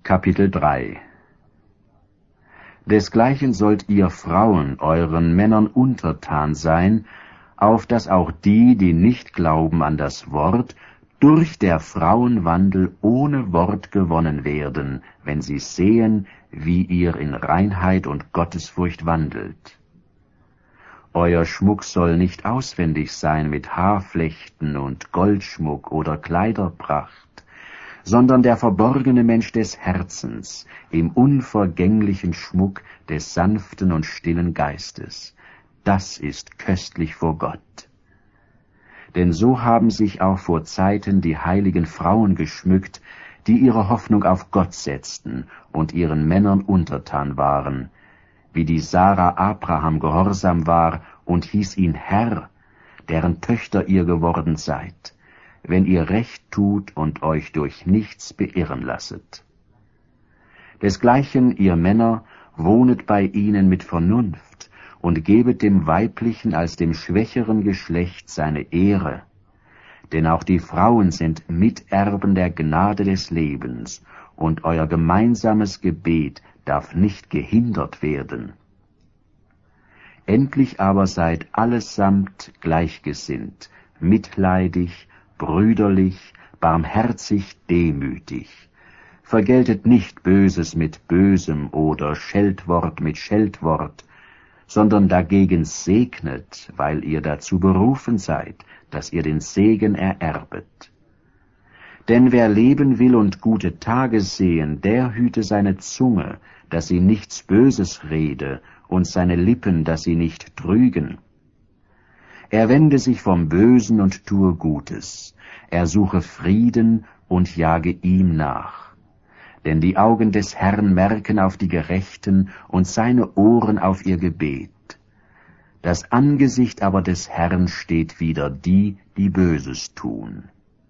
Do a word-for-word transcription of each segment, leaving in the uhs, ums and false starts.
Kapitel drei. Desgleichen sollt ihr Frauen euren Männern untertan sein, auf dass auch die, die nicht glauben an das Wort, durch der Frauenwandel ohne Wort gewonnen werden, wenn sie sehen, wie ihr in Reinheit und Gottesfurcht wandelt. Euer Schmuck soll nicht auswendig sein mit Haarflechten und Goldschmuck oder Kleiderpracht, sondern der verborgene Mensch des Herzens im unvergänglichen Schmuck des sanften und stillen Geistes. Das ist köstlich vor Gott. Denn so haben sich auch vor Zeiten die heiligen Frauen geschmückt, die ihre Hoffnung auf Gott setzten und ihren Männern untertan waren, wie die Sarah Abraham gehorsam war und hieß ihn Herr, deren Töchter ihr geworden seid, wenn ihr Recht tut und euch durch nichts beirren lasset. Desgleichen, ihr Männer, wohnet bei ihnen mit Vernunft und gebet dem Weiblichen als dem schwächeren Geschlecht seine Ehre, denn auch die Frauen sind Miterben der Gnade des Lebens, und euer gemeinsames Gebet darf nicht gehindert werden. Endlich aber seid allesamt gleichgesinnt, mitleidig, brüderlich, barmherzig, demütig. Vergeltet nicht Böses mit Bösem oder Scheltwort mit Scheltwort, sondern dagegen segnet, weil ihr dazu berufen seid, dass ihr den Segen ererbet. Denn wer leben will und gute Tage sehen, der hüte seine Zunge, dass sie nichts Böses rede, und seine Lippen, dass sie nicht trügen. Er wende sich vom Bösen und tue Gutes. Er suche Frieden und jage ihm nach. Denn die Augen des Herrn merken auf die Gerechten und seine Ohren auf ihr Gebet. Das Angesicht aber des Herrn steht wider die, die Böses tun.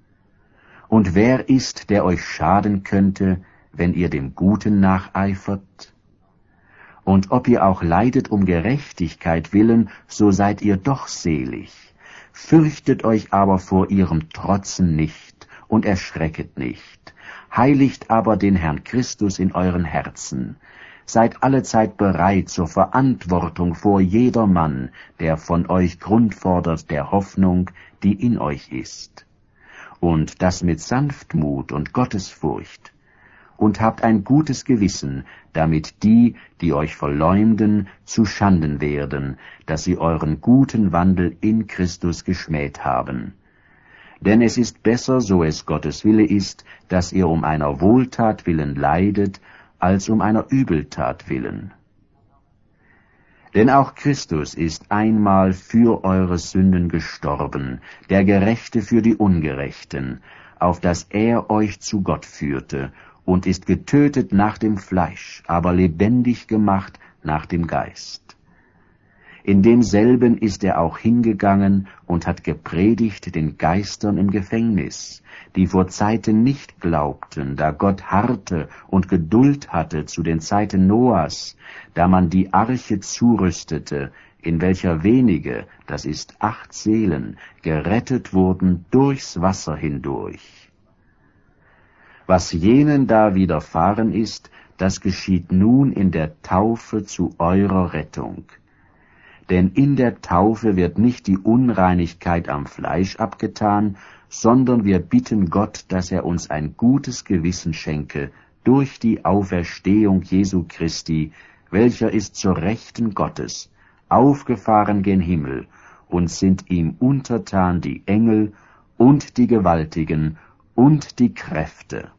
Und wer ist, der euch schaden könnte, wenn ihr dem Guten nacheifert? Und ob ihr auch leidet um Gerechtigkeit willen, so seid ihr doch selig. Fürchtet euch aber vor ihrem Trotzen nicht und erschrecket nicht. Heiligt aber den Herrn Christus in euren Herzen. Seid allezeit bereit zur Verantwortung vor jedermann, der von euch Grund fordert der Hoffnung, die in euch ist. Und das mit Sanftmut und Gottesfurcht. Und habt ein gutes Gewissen, damit die, die euch verleumden, zu Schanden werden, dass sie euren guten Wandel in Christus geschmäht haben. Denn es ist besser, so es Gottes Wille ist, dass ihr um einer Wohltat willen leidet, als um einer Übeltat willen. Denn auch Christus ist einmal für eure Sünden gestorben, der Gerechte für die Ungerechten, auf dass er euch zu Gott führte, und ist getötet nach dem Fleisch, aber lebendig gemacht nach dem Geist. In demselben ist er auch hingegangen und hat gepredigt den Geistern im Gefängnis, die vor Zeiten nicht glaubten, da Gott harrte und Geduld hatte zu den Zeiten Noahs, da man die Arche zurüstete, in welcher wenige, das ist acht Seelen, gerettet wurden durchs Wasser hindurch. Was jenen da widerfahren ist, das geschieht nun in der Taufe zu eurer Rettung. Denn in der Taufe wird nicht die Unreinigkeit am Fleisch abgetan, sondern wir bitten Gott, dass er uns ein gutes Gewissen schenke durch die Auferstehung Jesu Christi, welcher ist zur Rechten Gottes, aufgefahren gen Himmel, und sind ihm untertan die Engel und die Gewaltigen und die Kräfte.